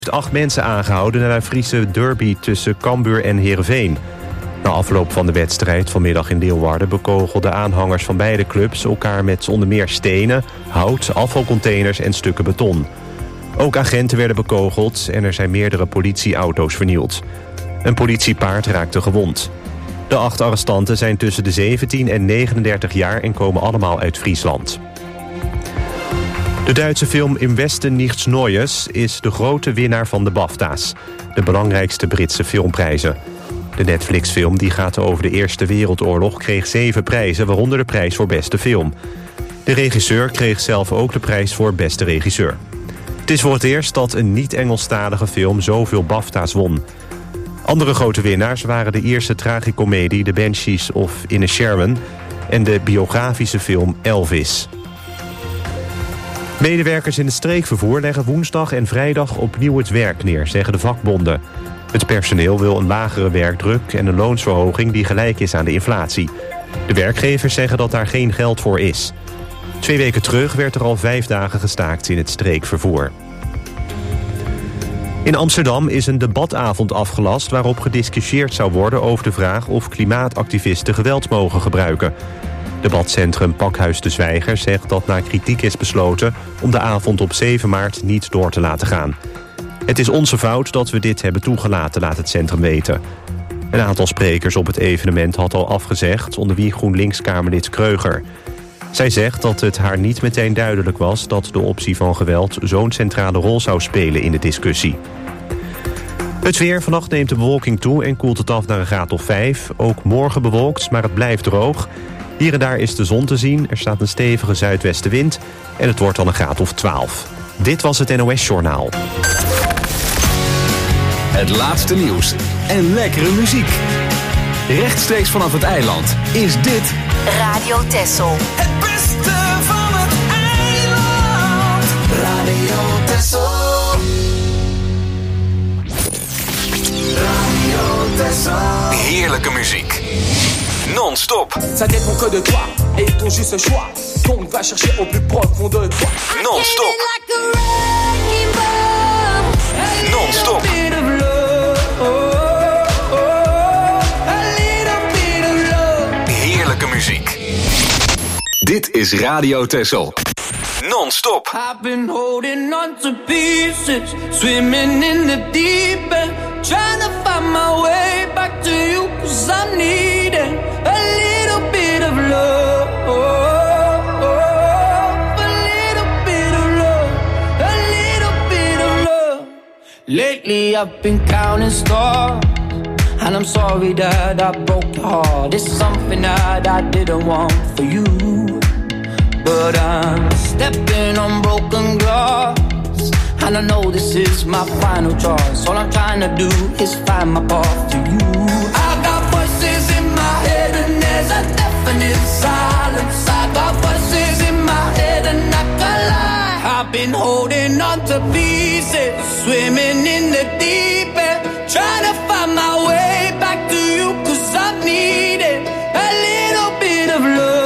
8 mensen aangehouden na een Friese derby tussen Cambuur en Heerenveen. Na afloop van de wedstrijd vanmiddag in Leeuwarden bekogelden aanhangers van beide clubs elkaar met onder meer stenen, hout, afvalcontainers en stukken beton. Ook agenten werden bekogeld en er zijn meerdere politieauto's vernield. Een politiepaard raakte gewond. De 8 arrestanten zijn tussen de 17 en 39 jaar en komen allemaal uit Friesland. De Duitse film Im Westen nichts Neues is de grote winnaar van de BAFTA's, de belangrijkste Britse filmprijzen. De Netflix-film die gaat over de Eerste Wereldoorlog kreeg 7 prijzen, waaronder de prijs voor beste film. De regisseur kreeg zelf ook de prijs voor beste regisseur. Het is voor het eerst dat een niet-Engelstalige film zoveel BAFTA's won. Andere grote winnaars waren de Ierse tragicomedie The Banshees of Inisherin en de biografische film Elvis. Medewerkers in het streekvervoer leggen woensdag en vrijdag opnieuw het werk neer, zeggen de vakbonden. Het personeel wil een lagere werkdruk en een loonsverhoging die gelijk is aan de inflatie. De werkgevers zeggen dat daar geen geld voor is. 2 weken terug werd er al 5 dagen gestaakt in het streekvervoer. In Amsterdam is een debatavond afgelast waarop gediscussieerd zou worden over de vraag of klimaatactivisten geweld mogen gebruiken. Debatcentrum Pakhuis de Zwijger zegt dat na kritiek is besloten om de avond op 7 maart niet door te laten gaan. Het is onze fout dat we dit hebben toegelaten, laat het centrum weten. Een aantal sprekers op het evenement had al afgezegd, onder wie GroenLinks-Kamerlid Kreuger. Zij zegt dat het haar niet meteen duidelijk was dat de optie van geweld zo'n centrale rol zou spelen in de discussie. Het weer, vannacht neemt de bewolking toe en koelt het af naar een graad of 5. Ook morgen bewolkt, maar het blijft droog. Hier en daar is de zon te zien, er staat een stevige zuidwestenwind en het wordt dan een graad of 12. Dit was het NOS Journaal. Het laatste nieuws en lekkere muziek. Rechtstreeks vanaf het eiland is dit Radio Texel. Het beste van het eiland. Radio Texel. Radio Texel. heerlijke muziek. Non-stop. Ça dépend que de toi et ton juste choix. Donc va chercher au plus profond de toi. Non-stop. Non-stop. Heerlijke muziek. Dit is Radio Texel. Non-stop. I've been holding on to pieces, swimming in the deep end, trying to find my way back to you, 'cause I'm needing a little bit of love, a little bit of love, a little bit of love. Lately I've been counting stars, and I'm sorry that I broke your heart. It's something that I didn't want for you, but I'm stepping on broken glass, and I know this is my final choice. All I'm trying to do is find my path to you. I got voices in my head and there's a definite silence. I got voices in my head and I can't lie. I've been holding on to pieces, swimming in the deep end, trying to find my way back to you, 'cause I'm needing a little bit of love.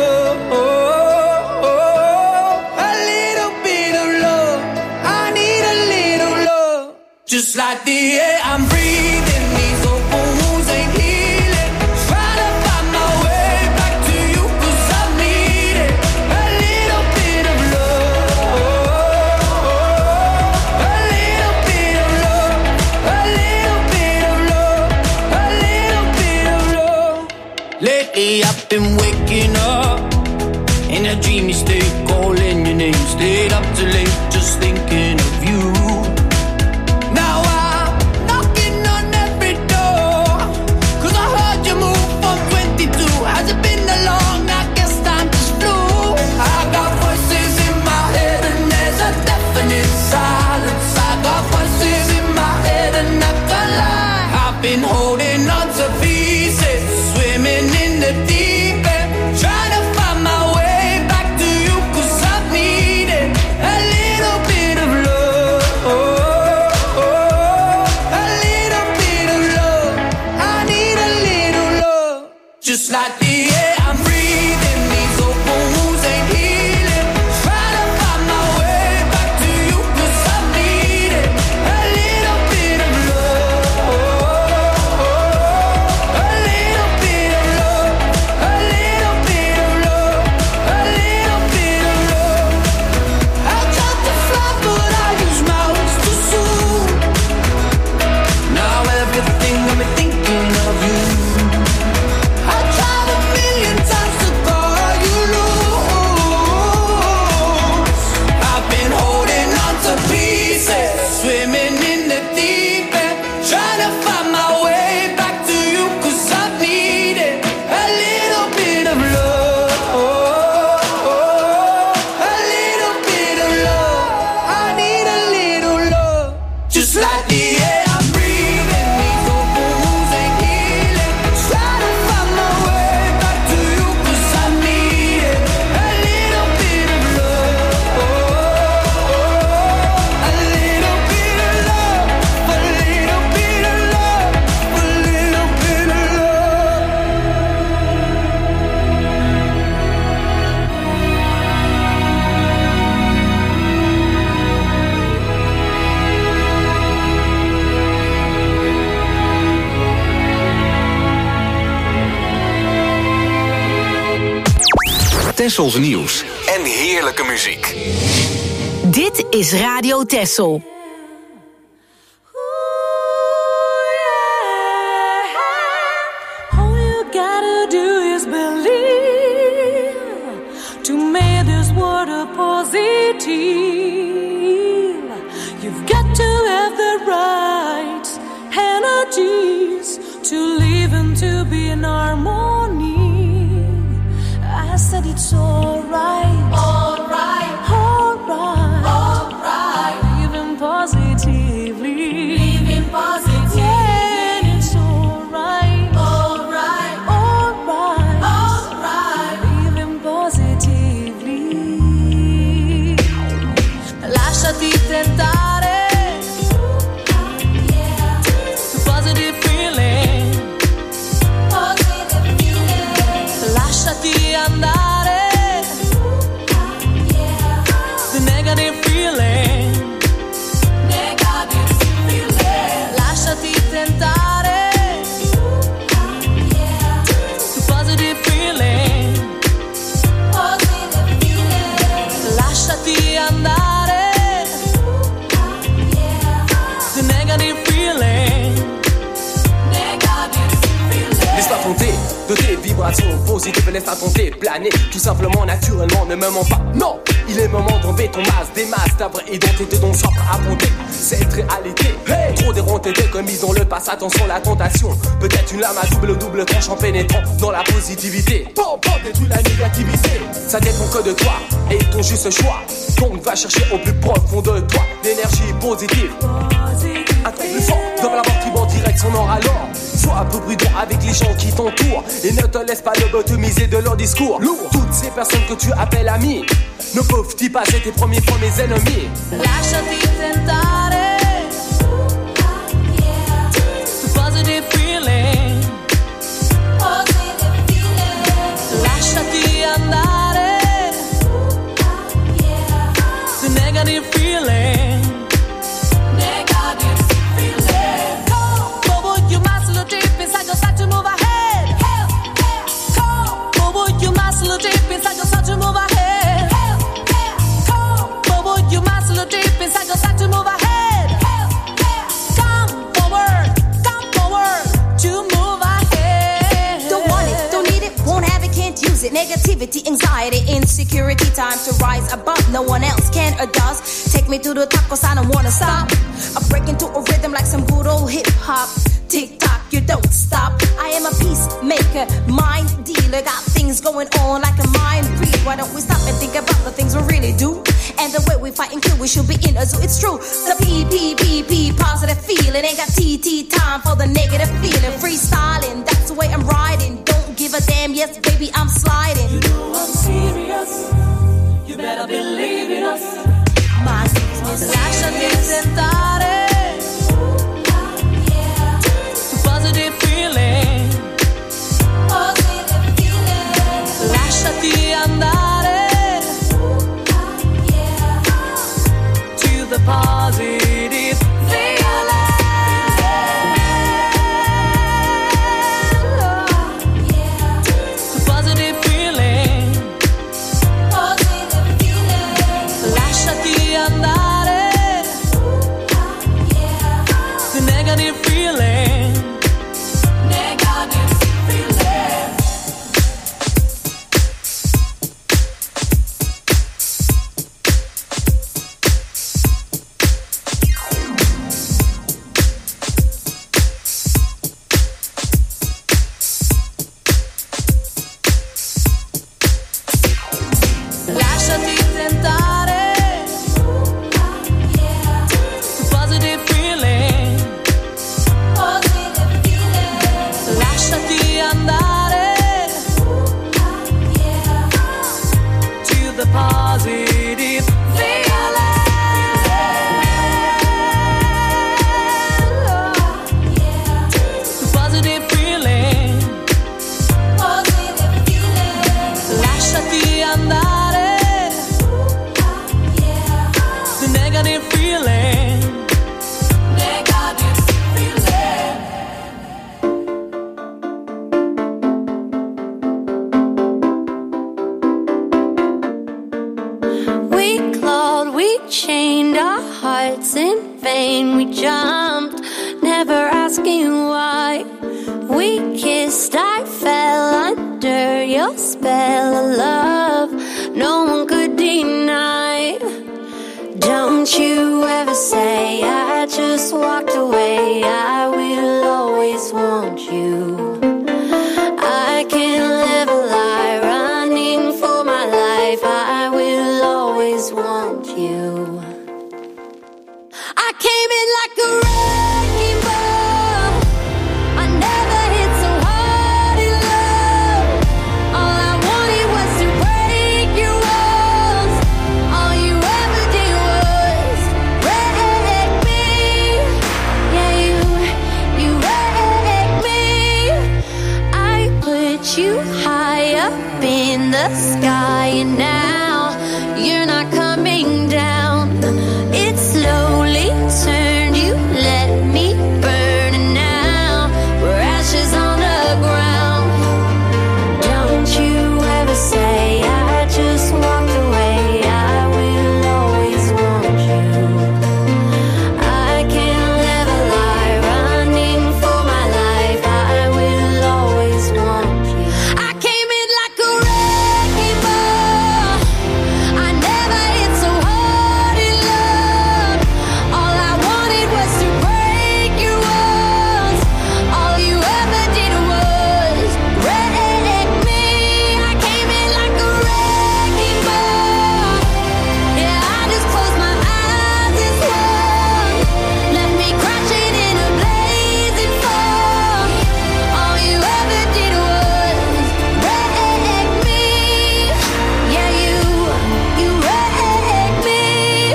Just like the air I'm breathing, these open wounds ain't healing. Trying to find my way back to you, 'cause I need it. A little bit of love, a little bit of love, a little bit of love, a little bit of love. Lately I've been waking up in a dreamy state, calling your name, stayed up too late, just thinking of you. Been holding on to pieces, swimming in the deep end. lightly, yeah, I'm breathing these open wounds ain't healing. Trying to find my way back to you 'cause I need it. A little bit of love, a little bit of love, a little bit of love, a little bit of love. Tessels nieuws en heerlijke muziek. Dit is Radio Tessel. All you gotta do is believe to make this world a positive. You've got to have the right energies to live and to be in harmony. I said it's alright, alright, alright, alright. Living positively, living positively. Yeah, and it's alright, alright, alright, alright. Living positively. Lasciati tentare. Positive feeling. Positive feeling. Lasciati andare. The negative feeling. Negative feeling. Lasciati tentare. The positive feeling. Positive feeling. Lasciati andare. The negative feeling. Negative feeling. Laisse-toi tenter de tes vibrations positives, laisse-toi tenter de planer. Tout simplement, naturellement, ne me mens pas. Non, il est moment d'enlever ton masque, des masques, ta vraie identité dont soif à affronter cette réalité. Hey, trop déronté, commis dans le passé, attention la tentation. Peut-être une lame à double tranche en pénétrant dans la positivité. Bon, détruis la négativité. Ça dépend que de toi et ton juste choix. Donc va chercher au plus profond de toi l'énergie positive. Un truc plus fort dans la mort qui va en direction nord alors. Sois un peu prudent avec les gens qui t'entourent et ne te laisse pas lobotomiser de leur discours. Lourd. Toutes ces personnes que tu appelles amis ne peuvent-ils pas être tes premiers ennemis? Lasciati tentare. The positive feeling. Positive feeling. Lasciati andare. The negative feeling. Negative feeling. Bobo, you must look deep inside yourself to move ahead. Bobo, you must look deep inside yourself to move ahead. Bobo, you must look deep inside yourself to move ahead. Come forward to move ahead. Don't want it, don't need it, won't have it, can't use it. Negativity, anxiety, insecurity, time to rise above. No one else can or does. Take me to the top 'cause I don't wanna stop. I break into a rhythm like some good old hip hop. Tick tock, you don't stop. I am a peacemaker, mind dealer. Got things going on like a mind read. Why don't we stop and think about the things we really do? And the way we fight and kill, we should be in a zoo. It's true. The P, positive feeling. Ain't got TT time for the negative feeling. Freestyling, that's the way I'm riding. Don't give a damn, yes, baby, I'm sliding. You know I'm serious. You better believe in us. My business. Lasciati tentare. Positive feeling. Positive feeling. Lasciati andare. To the positive feeling. Positive feeling. Positive feeling. Lasciati andare. under your spell of love, no one could deny. Don't you ever say I just walked away, I will always want you. I can't live a lie, running for my life, I will always want you. I came in like a wrecking ball, I never hit so hard in love. All I wanted was to break your walls, all you ever did was wreck me. Yeah, you wrecked me. I put you high up in the sky, and now you're not coming down. It slowly turned, you let me burn, and now we're ashes on the ground. Don't you ever say I just walked away, I will always want you. I can't live a lie, running for my life, I will always want you. I came in like a wrecking ball, I never hit so hard in love. All I wanted was to break your walls, all you ever did was wreck me. I came in like a wrecking ball, yeah, I just closed my eyes and swung, left me crashing in a blazing fall. All you ever did was wreck me. Yeah, you wrecked me.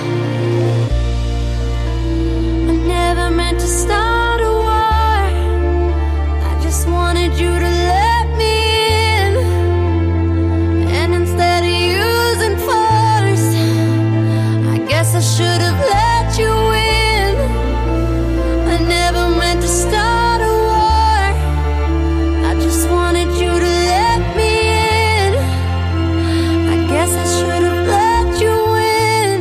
I never meant to start a war, I just wanted you to let me in, and instead of using force, I guess I should have let you in. I never meant to start a war, I just wanted you to let me in. I guess I should have let you in.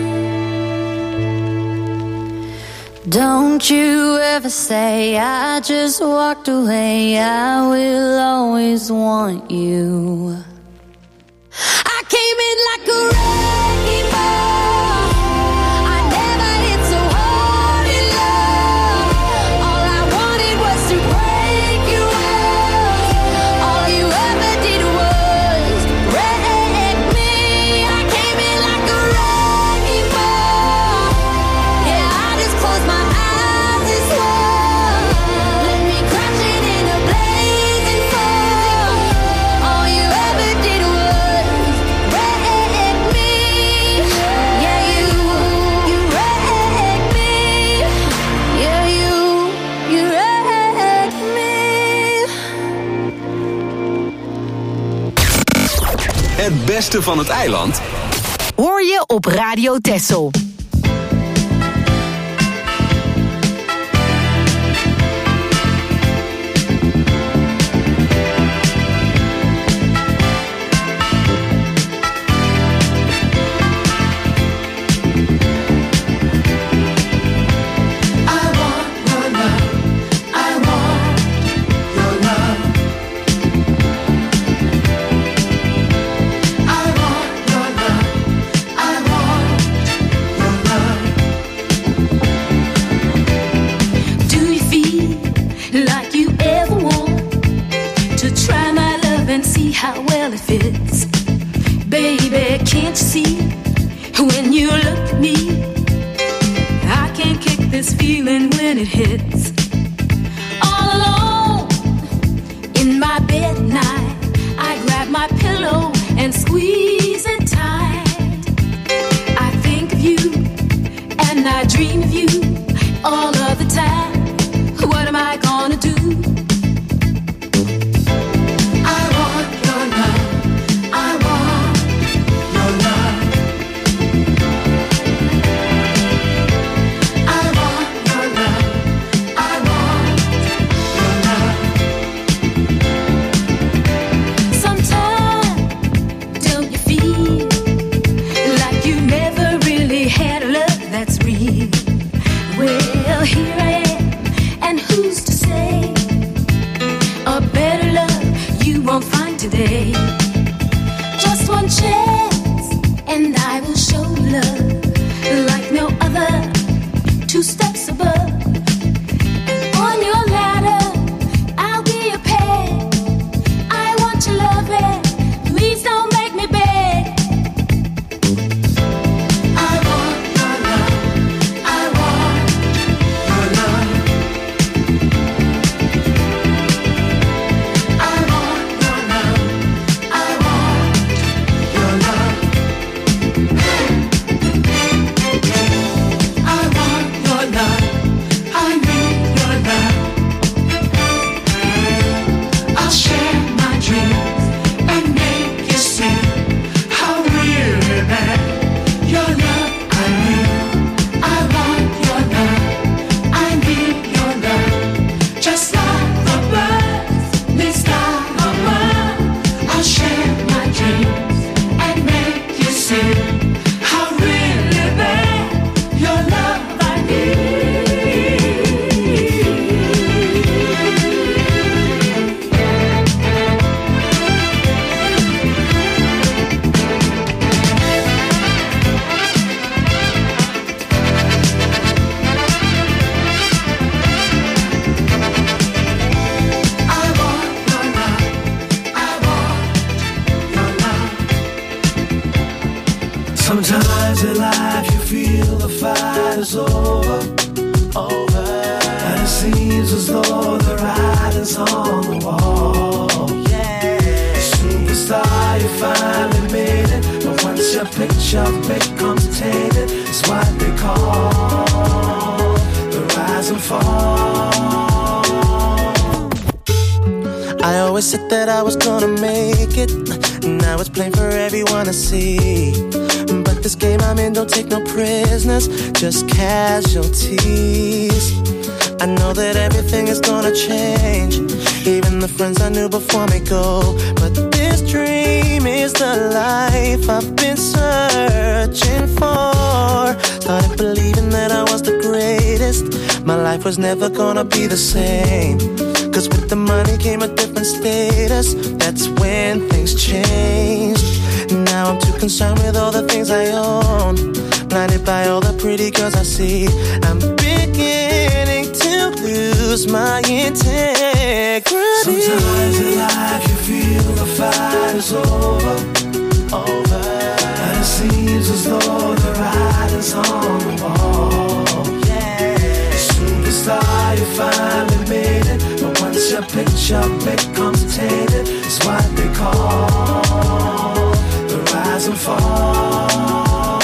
Don't you ever say I just walked away, I will always want you. I came in like a wrecking ball, I never hit so hard in love. All I wanted was to break your walls, all you ever did was wreck me. I came in like a wrecking ball, yeah, I just closed my eyes and swung, left me crashing in a blazing fall. All you ever did was wreck me. Yeah, you wrecked me. Yeah, you wrecked me. Het beste van het eiland Hoor je op Radio Texel. Do you feel like you ever want to try my love and see how well it fits? Baby, can't you see when you look at me? I can't kick this feeling when it hits. All alone in my bed at night, I grab my pillow and squeeze it tight. I think of you and I dream of you all of the time. What am I gonna do? I want your love, I want your love. I want your love, I want your love. Sometimes don't you feel like you never really had a love that's real? Well, here I am picture becomes tainted. It's what they call the rise and fall. I always said that I was gonna make it. Now it's plain for everyone to see. But this game I'm in don't take no prisoners, just casualties. I know that everything is gonna change. Even the friends I knew before me go. But this dream is the life I've been searching for. Started believing that I was the greatest. My life was never gonna be the same. Cause with the money came a different status. That's when things changed. Now I'm too concerned with all the things I own. Blinded by all the pretty girls I see. I'm beginning to lose my integrity. Sometimes in life you feel the fight is over. And it seems as though the writing's on the wall. Superstar, you finally made it. But once your picture becomes tainted, it's what they call the rise and fall.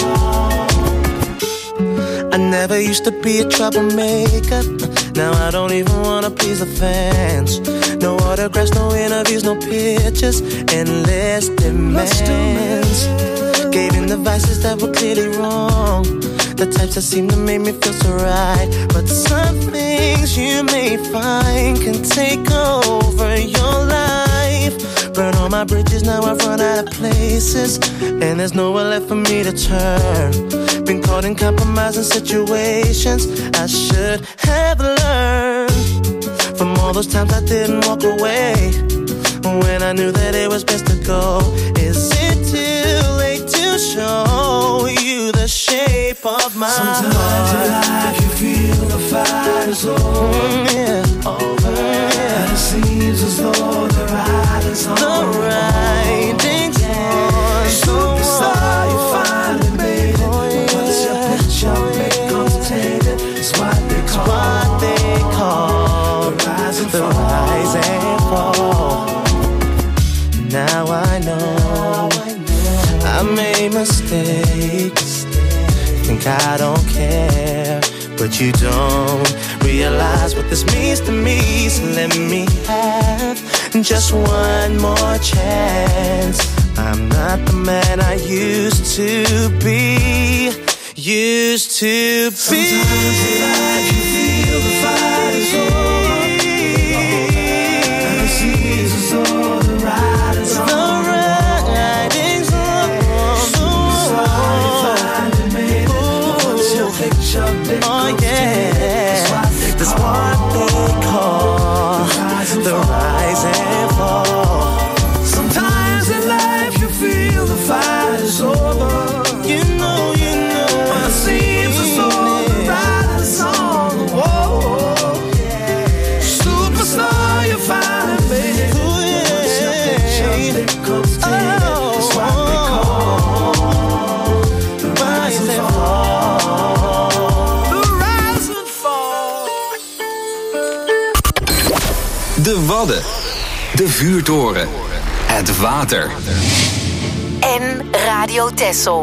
I never used to be a troublemaker. Now I don't even wanna please the fans. No autographs, no interviews, no pictures. Endless demands. Gave in the vices that were clearly wrong. The types that seem to make me feel so right. But some things you may find can take over your life. Burn all my bridges, now I've run out of places. And there's nowhere left for me to turn. Been caught in compromising situations I should have learned from all those times I didn't walk away when I knew that it was best to go. Is it too late to show you the shape of my Sometimes heart? in life you feel the fight is over. Over. And it seems as though the writing's on the writing's on. Superstar, you finally made it. Once your picture becomes tainted, it's what they call the rise and fall. Now I know I made mistakes. Think I don't care, but you don't realize what this means to me. So let me have just one more chance. I'm not the man I used to be. Used to be. Sometimes in life you feel the fight is over. And it seems as though the writing's on. Superstar, you finally made it. But once your picture becomes tainted, it's what they call the rise and fall. Sometimes in life you feel the fight is over. You know. And it seems as though the writing's on the wall. Superstar, you finally made it. Once your picture becomes tainted, it's what they call the rise and fall. The rise and fall. De Wadden. De vuurtoren. Het water. En Radio Texel.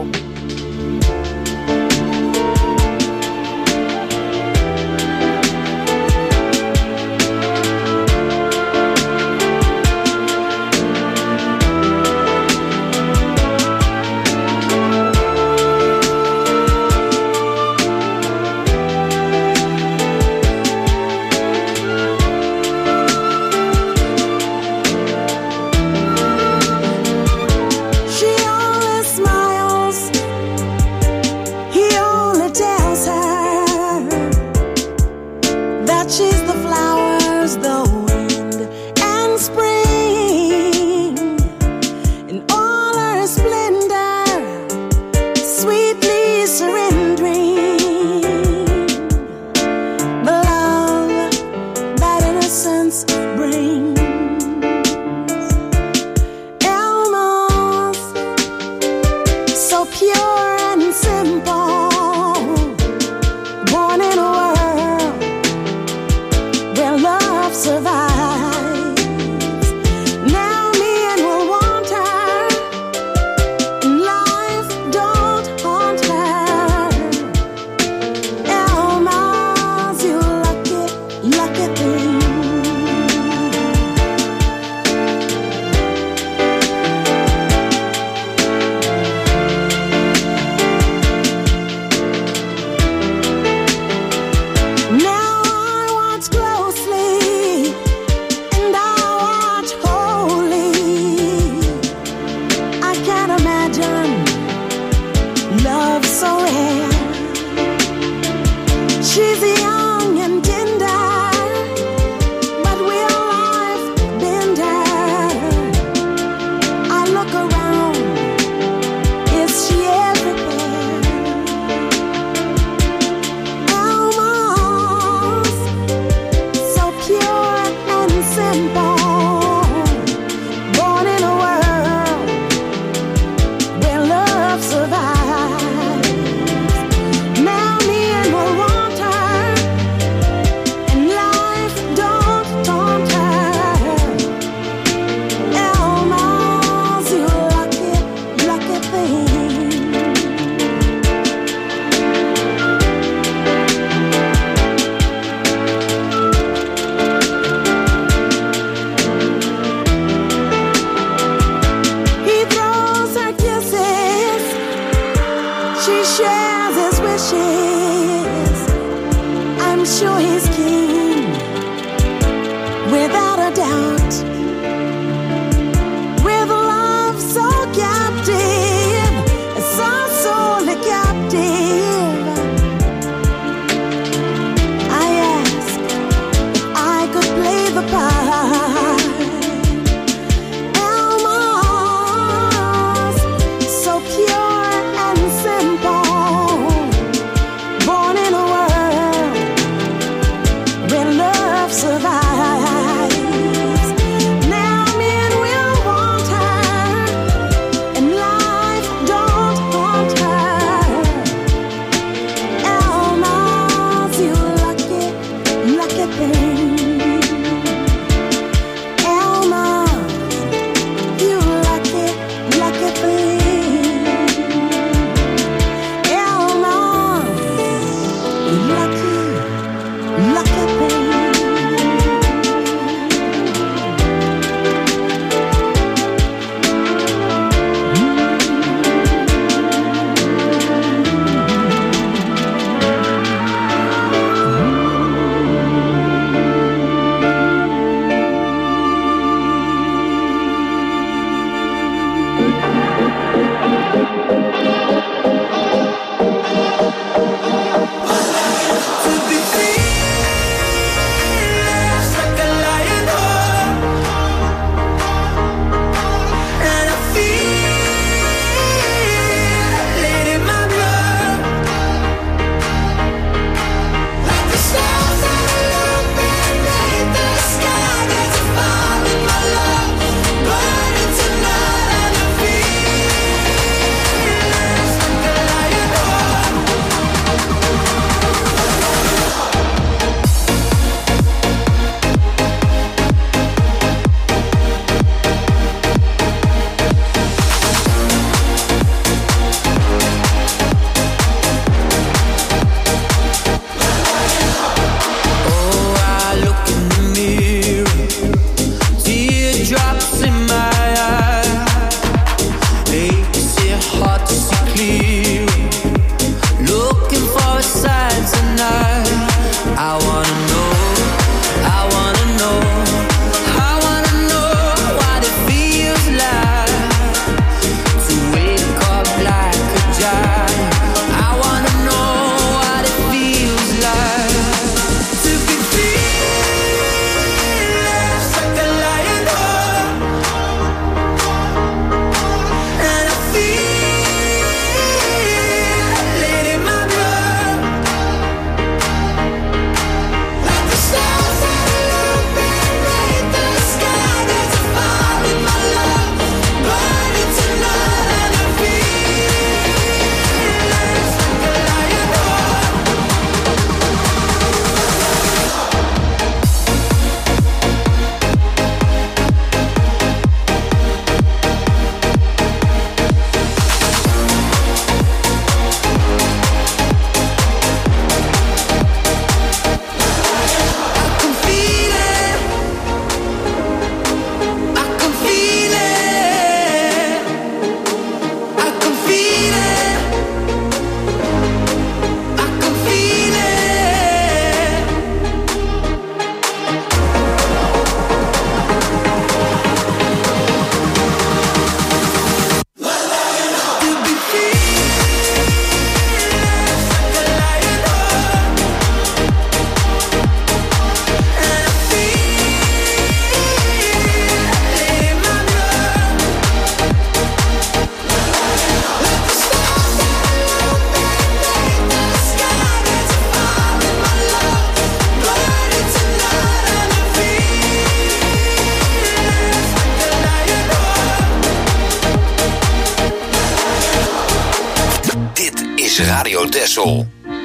Texel.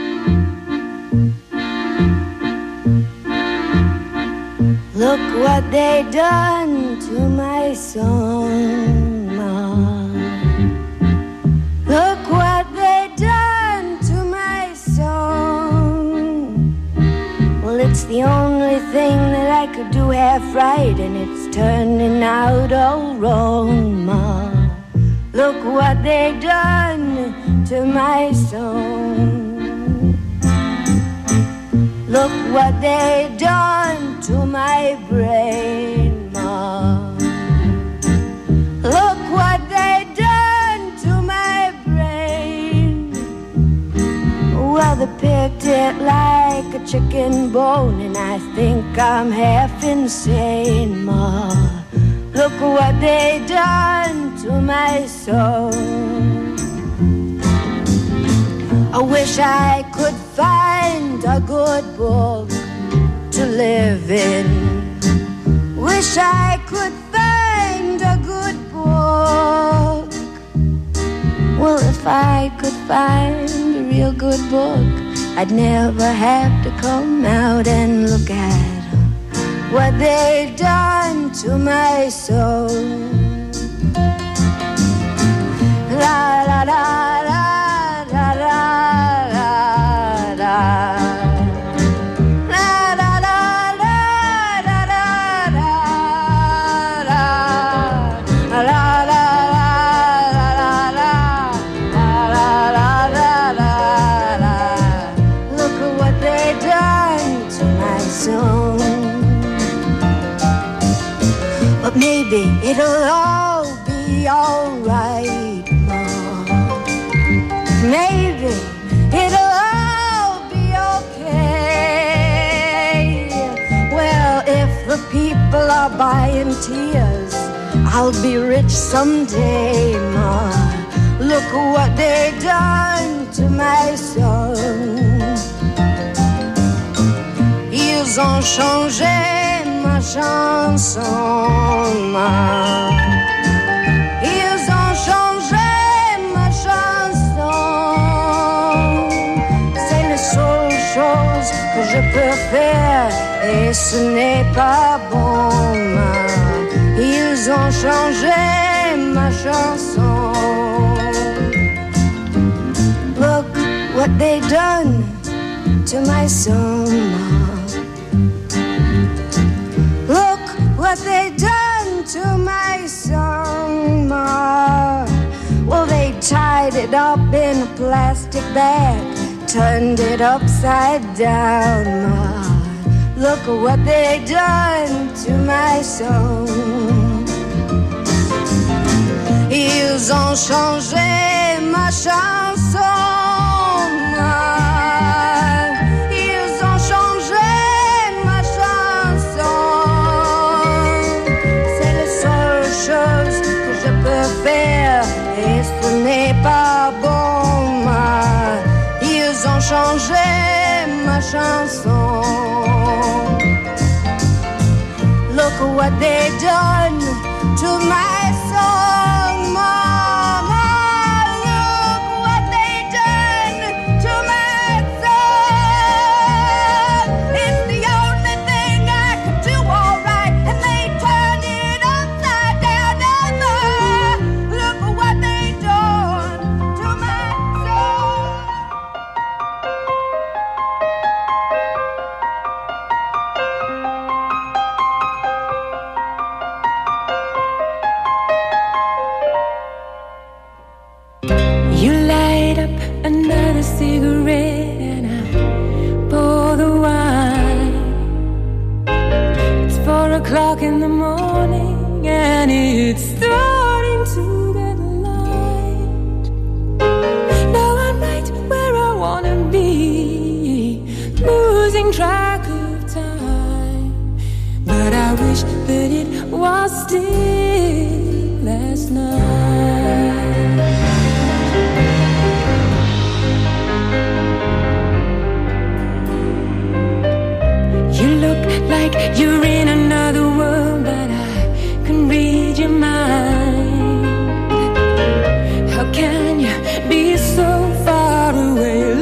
Look what they done to my song, Ma. Look what they done to my song. Well, it's the only thing that I could do half right, and it's turning out all wrong, Ma. Look what they done to my song. Look what they done to my brain, Ma. Look what they done to my brain. Well, they picked it like a chicken bone, and I think I'm half insane, Ma. Look what they done to my soul. I wish I could find a good book to live in. Wish I could find a good book. Well, if I could find a real good book, I'd never have to come out and look at what they done to my soul. La la la la. But maybe it'll all be alright, Mom. Maybe it'll all be okay. Well, if the people are buying tears, I'll be rich someday, Ma. Look what they done to my son. Ils ont changé ma chanson, Ma. Ils ont changé ma chanson. C'est la seule chose que je peux faire, et ce n'est pas bon, Ma. Ils ont changé ma chanson. Look what they done to my song, Ma. Look what they done to my song, Ma. Well, they tied it up in a plastic bag, turned it upside down, Ma. Look what they done to my song. Ils ont changé ma chanson, Ma. Et ce n'est pas bon, Ma. Ils ont changé ma chanson. Look what they done to my song, Mama. Look what they done to my song. It's the only thing I could do all right, and they turned it upside down, down, down. Look what they done to my soul. You light up another cigarette and I pour the wine. It's 4 o'clock in the morning and it's starting to get light. Now I'm right where I wanna be, losing track of time. But I wish that it was still last night. You look like you're in another world, but I can read your mind. How can you be so far away?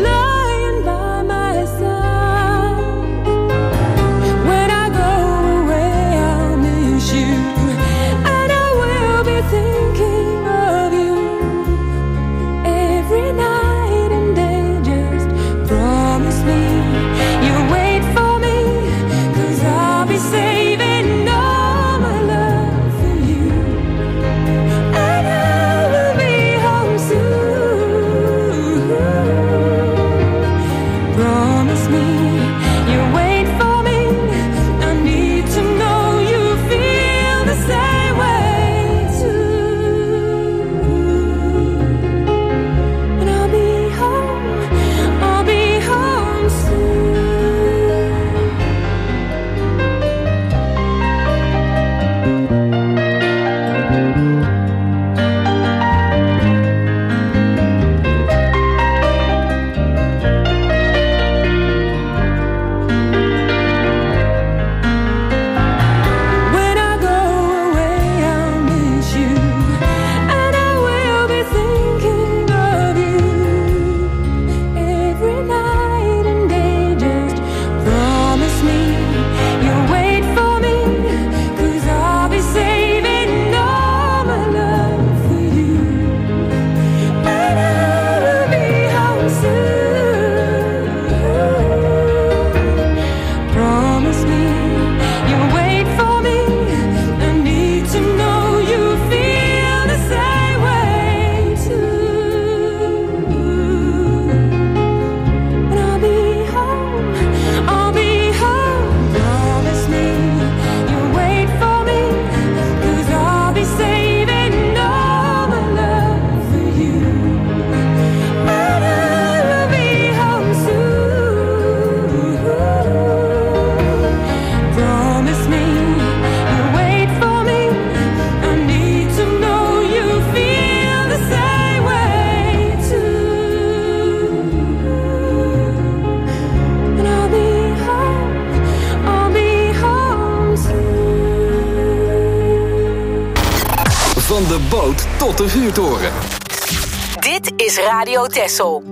Van de boot tot de vuurtoren. Dit is Radio Texel.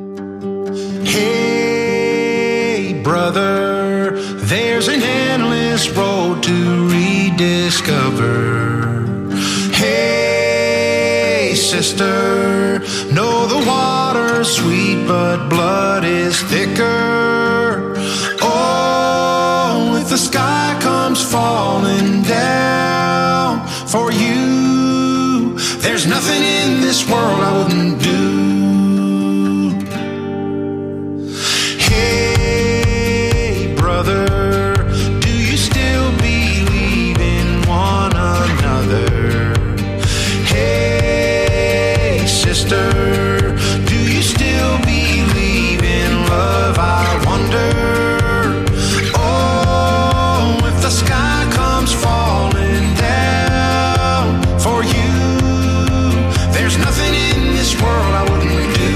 Hey brother, there's an endless road to rediscover. Hey sister, know the water's sweet but blood is thicker. Oh, if the sky comes falling down for you, there's nothing in this world I wouldn't do. Hey brother, do you still believe in one another? Hey sister, do you still believe in love? I wonder. Oh, if the sky comes falling down for you, there's nothing in this world I wouldn't do.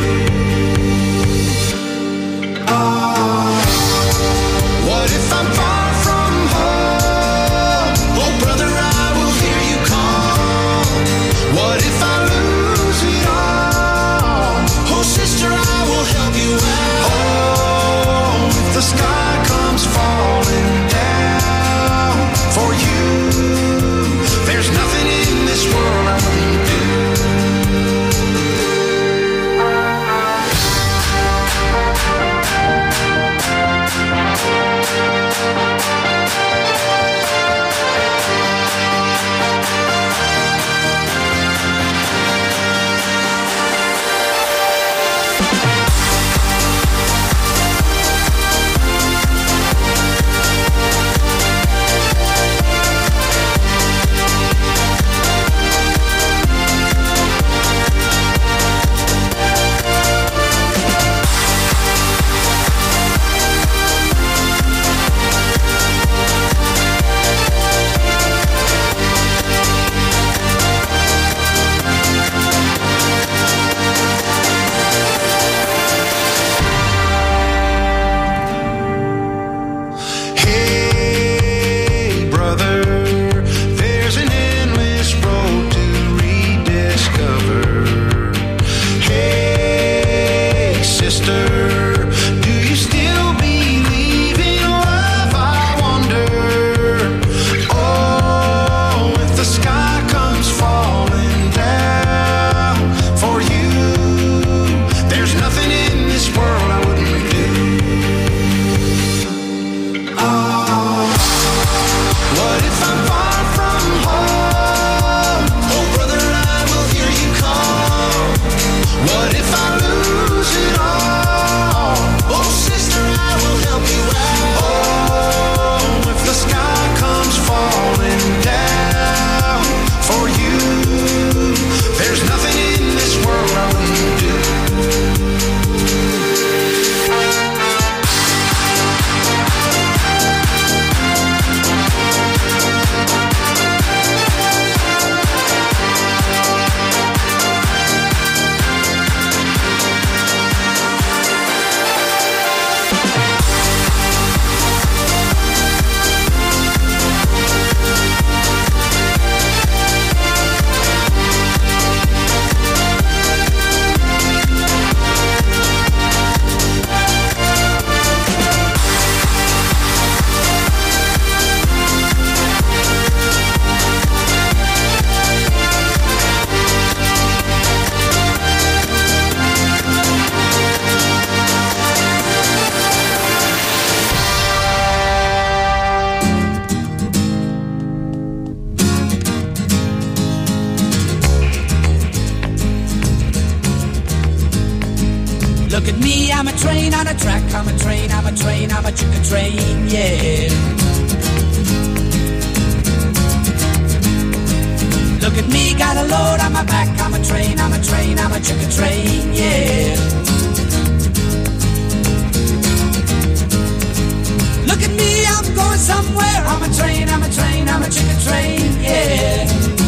Oh, what if I'm far from home? Oh, brother, I will hear you call. What if I lose it all? Oh, sister, I will help you out. Oh, if the sky comes falling down for you, there's nothing in this world I wouldn't do. Hey brother, there's an endless road to rediscover. Hey sister, do you still believe in love? I wonder. Oh, if the sky comes falling down for you, there's nothing in this world I wouldn't do. Oh, what if I'm far from home? Oh, brother, I will hear you call. What if I lose it all? Oh, sister, I will help you out. Oh, if the sky comes falling down for you, there's nothing in this world I wouldn't do. Look at me, I'm a train on a track, I'm a train, I'm a train, I'm a chicken train, yeah. Look at me, got a load on my back, I'm a train, I'm a train, I'm a chicken train, yeah. Look at me, I'm going somewhere, I'm a train, I'm a train, I'm a chicken train, yeah.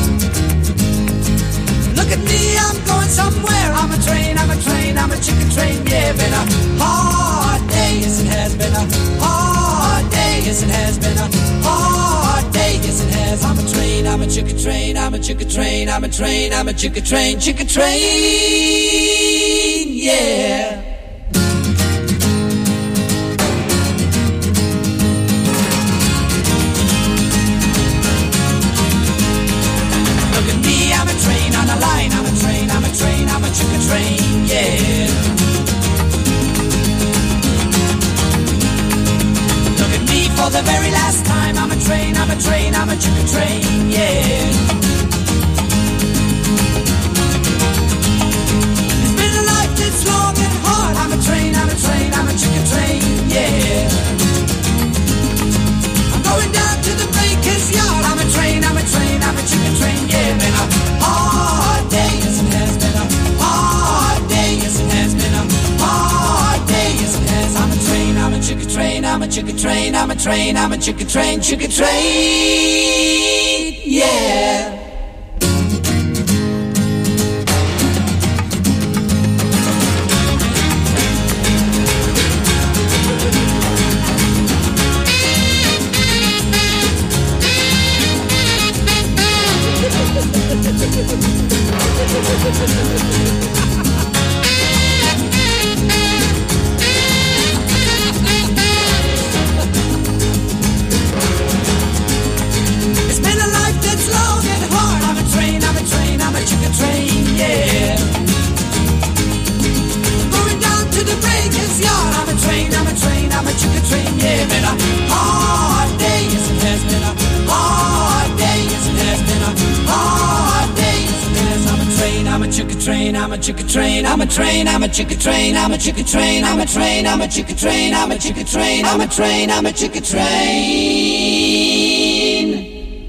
Look at me, I'm going somewhere, I'm a train, I'm a train, I'm a chicken train, yeah. Been a hard day, yes it has been a hard day, yes it has been a hard day, yes it has. I'm a train, I'm a chicken train, I'm a chicken train, I'm a train, I'm a chicken train, yeah. Look at me, I'm a train on the line, I'm a train, I'm a train, I'm a chicken train, yeah. For the very last time, I'm a train, I'm a train, I'm a chicken train, yeah. It's been a life that's long and hard. I'm a train, I'm a train, I'm a chicken train, yeah. I'm going down to the baker's yard. I'm a train, I'm a train, I'm a chicken train, yeah. Been a hard day, yes it has. Been a hard day, yes it has. Been a hard day, yes it has. I'm a train, I'm a chicken train, I'm a chicken train, I'm a train, I'm a chicken train, yeah. It's been a life that's long and hard. I'm a train, I'm a train, I'm a chicken train, yeah. Going down to the breaker's yard. I'm a train, I'm a train, I'm a chicken train, yeah. Been a hard day, yes it has. Been a hard day, yes it has. Been a hard day, yes it has. I'm a train, I'm a chicken train, I'm a chicken train, I'm a train, I'm a chicken train, I'm a chicken train, I'm a train, I'm a chicken train, I'm a chicken train, I'm a train, I'm a chicken train.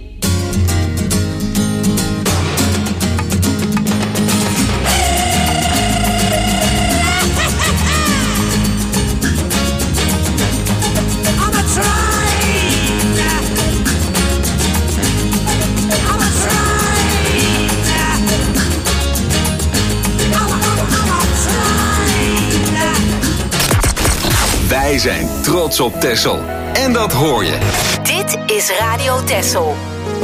Wij zijn trots op Texel. En dat hoor je. Dit is Radio Texel.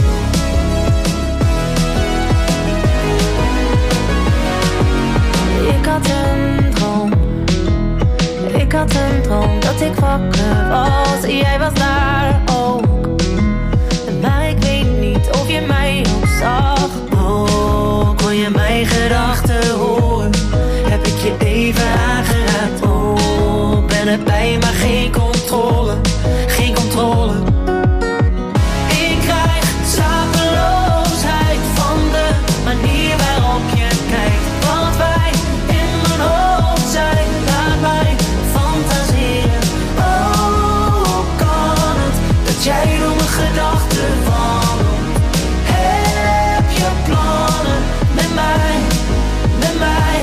Ik had een droom dat ik wakker was en jij was daar ook. Maar ik weet niet of je mij ook zag. Oh, kon je mijn gedachten horen? Heb ik je even aangeraakt? Oh, ben erbij maar geen controle, geen controle. Ik krijg slapeloosheid van de manier waarop je kijkt. Wat wij in mijn hoofd zijn, laat mij fantaseren. Oh, hoe kan het dat jij door mijn gedachten wandelt? Heb je plannen met mij, met mij?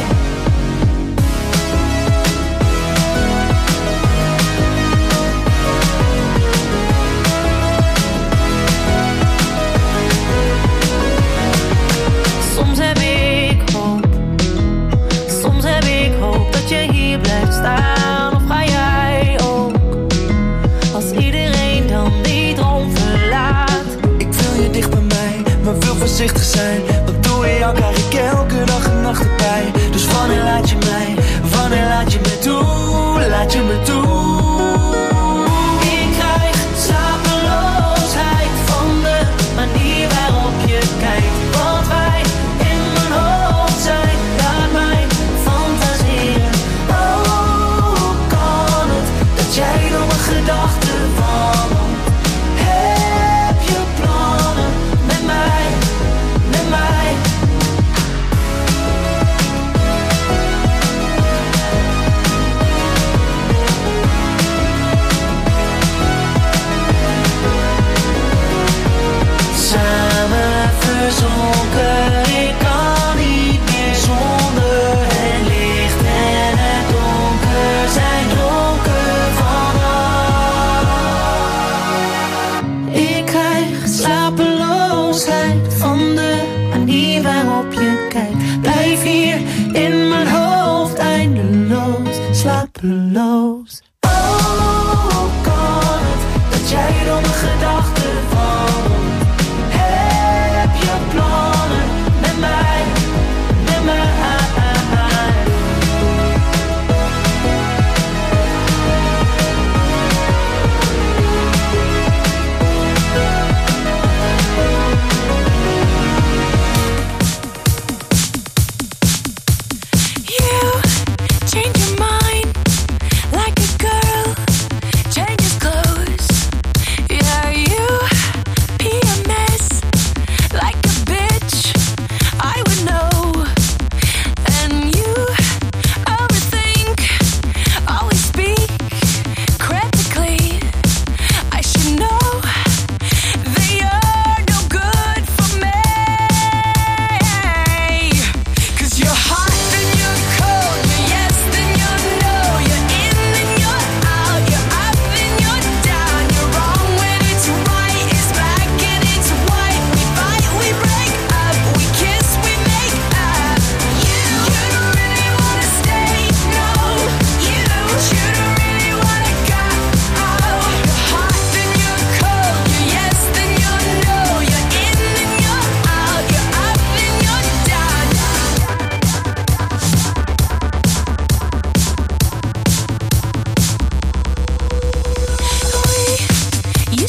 Soms heb ik hoop dat je hier blijft staan. Of ga jij ook, als iedereen dan die droom verlaat? Ik wil je dicht bij mij, maar wil voorzichtig zijn. Want door jou krijg ik elke dag en nacht erbij. Dus wanneer laat je mij, wanneer laat je me toe, laat je me toe. Ik krijg slapeloosheid van de manier waarop je kijkt. Wat wij in mijn hoofd zijn, laat mij fantaseren. Oh, hoe kan het dat jij door mijn gedachten wandelt? Heb je plannen met mij, met mij?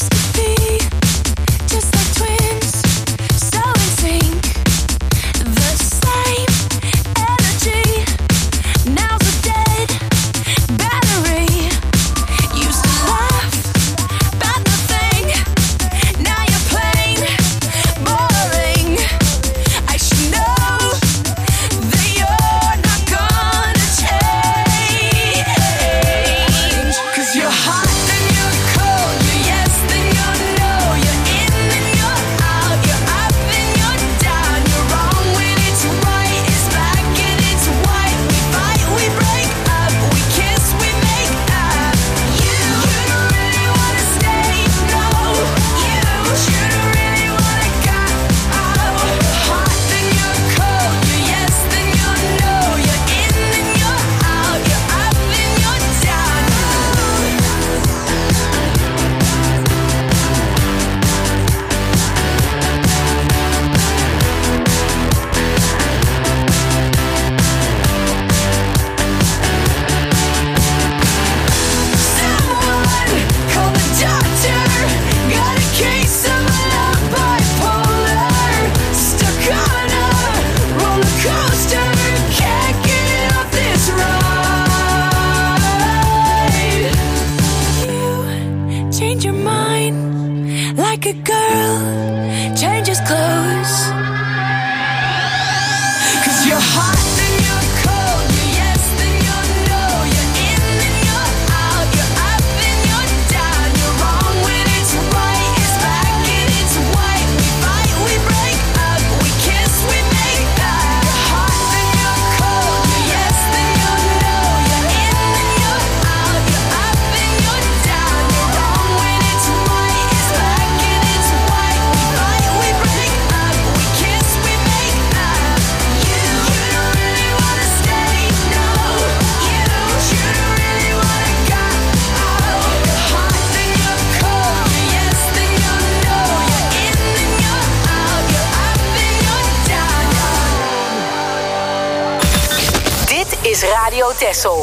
Radio Texel.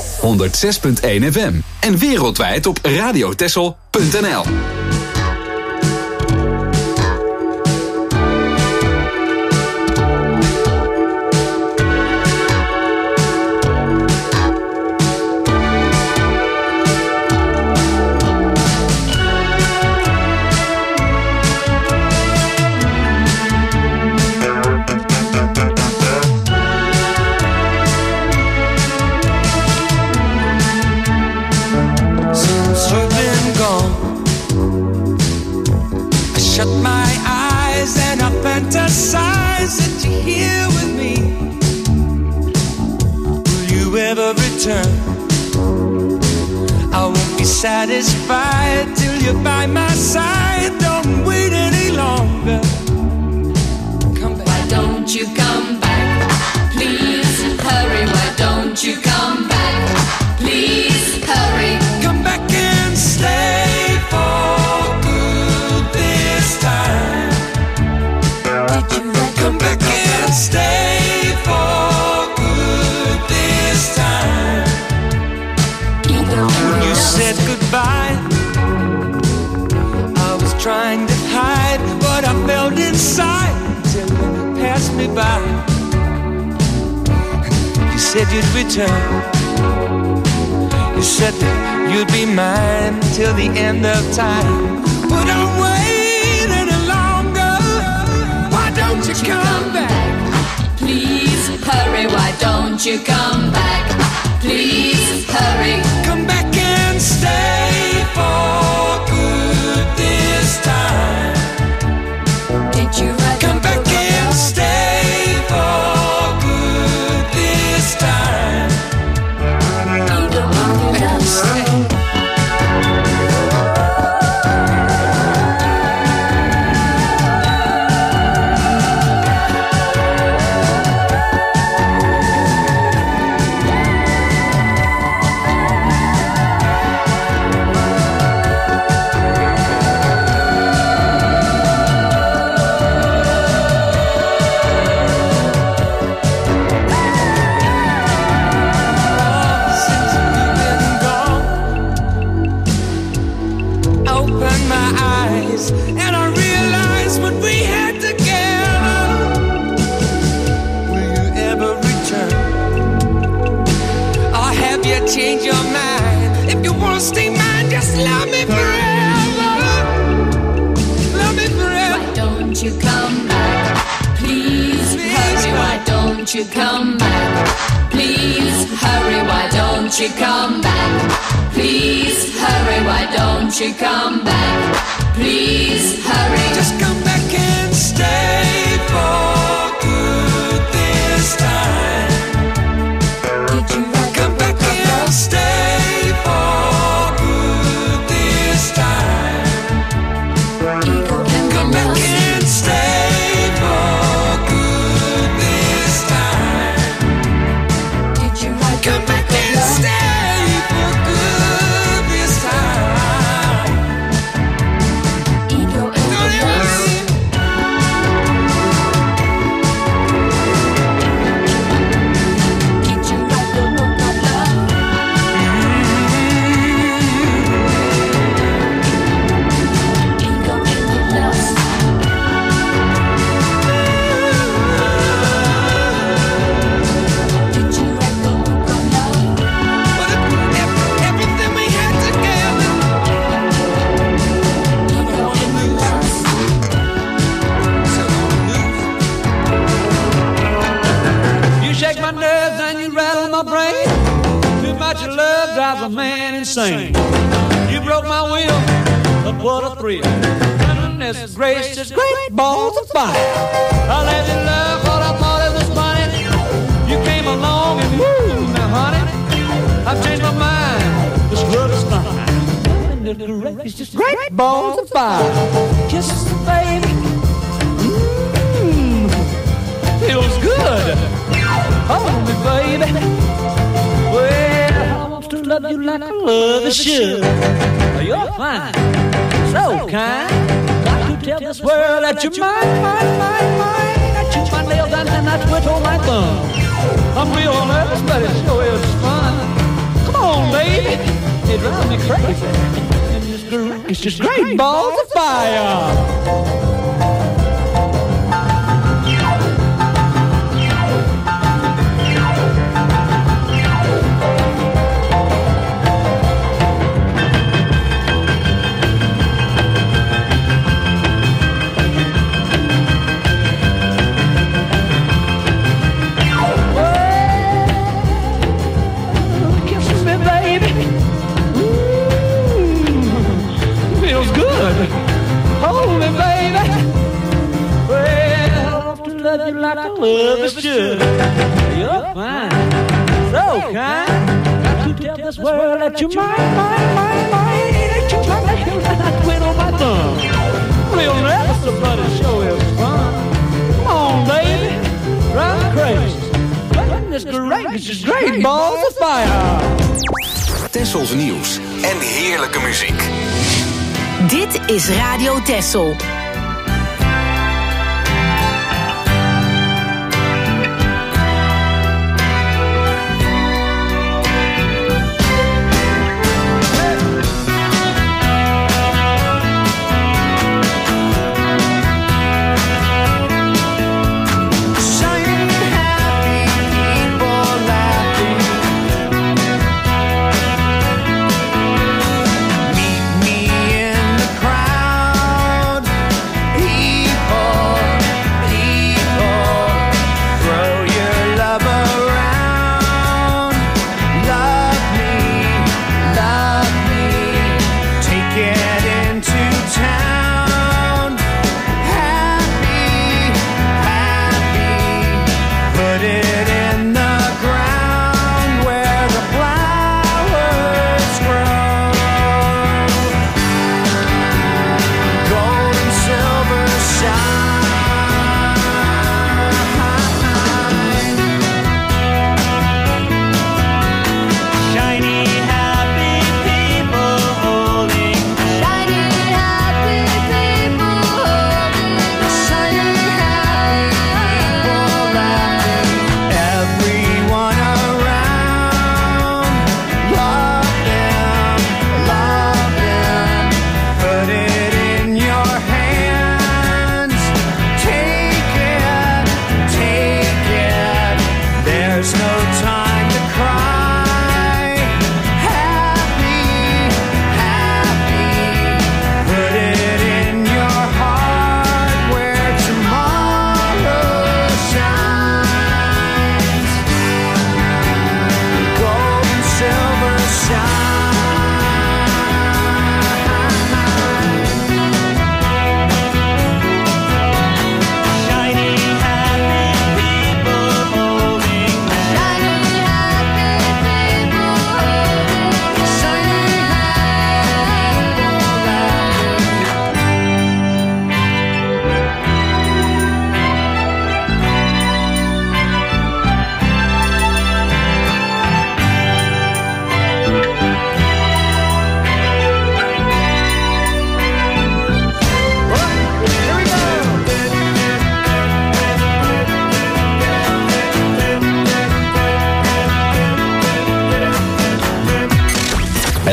106.1 FM. En wereldwijd op radiotexel.nl. fantasize that you're here with me. Will you ever return? I won't be satisfied till you're by my side. Don't wait any longer. Come back. Why don't you come back? Please hurry. Why don't you come back? Please hurry. Come back and stay for good this time. Come back and stay for good this time. When you said goodbye, I was trying to hide what I felt inside until you passed me by. You said you'd return. You said that you'd be mine till the end of time. But I'll wait any longer. Why don't you come back? Please hurry. Why don't you come back? Please hurry. Come back and stay for good this time. Did you write? Come back and stay for good this time. Either one of us. you come back? Please hurry, why don't you come back? Please hurry, why don't you come back? Please hurry, why don't you come back? Please hurry. Just come back and stay for good this time. Did you come back and stay for good this time? Come back and stay for good this time. Did you come back and stay for good this time? Ego and drives a man insane. You broke my will, but what a thrill. Goodness gracious, great balls of fire. I let you love what I thought it was funny. You came along and woo, now honey, I've changed my mind. This love is fine. Goodness gracious, great balls of fire. Kisses, baby. Feels good. Hold me, baby. Well, I want to love you like I love the should. You're fine, so kind. Got to tell this world that you're mine. That you my nails down and I twiddle my thumb. I'm real nervous, but it sure is fun. Come on, baby, it drives me crazy. It's just great balls of fire. Hold me, baby. Well, I want to love you like I love is should. You're fine, so kind. Got to tell this world that you're mine. That you my nails and I twiddle my thumb. Real nervous, but it sure is fun. Come on, baby, drive me crazy. Goodness gracious, great balls of fire. Tessels nieuws en heerlijke muziek. Dit is Radio Tessel. Meet me in the crowd.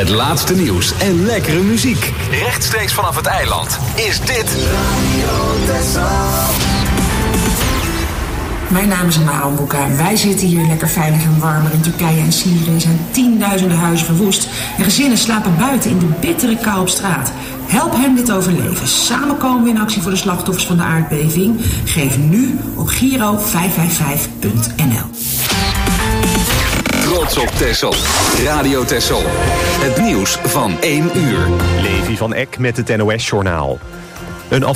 Het laatste nieuws en lekkere muziek. Rechtstreeks vanaf het eiland is dit Radio Texel. Mijn naam is Anna Amboeka. Wij zitten hier lekker veilig en warm. In Turkije en Syrië zijn tienduizenden huizen verwoest. En gezinnen slapen buiten in de bittere kou op straat. Help hen dit overleven. Samen komen we in actie voor de slachtoffers van de aardbeving. Geef nu op Giro 555.nl. Trots op Texel. Radio Texel. Het nieuws van 1 uur. Levi van Eck met het NOS-journaal. Een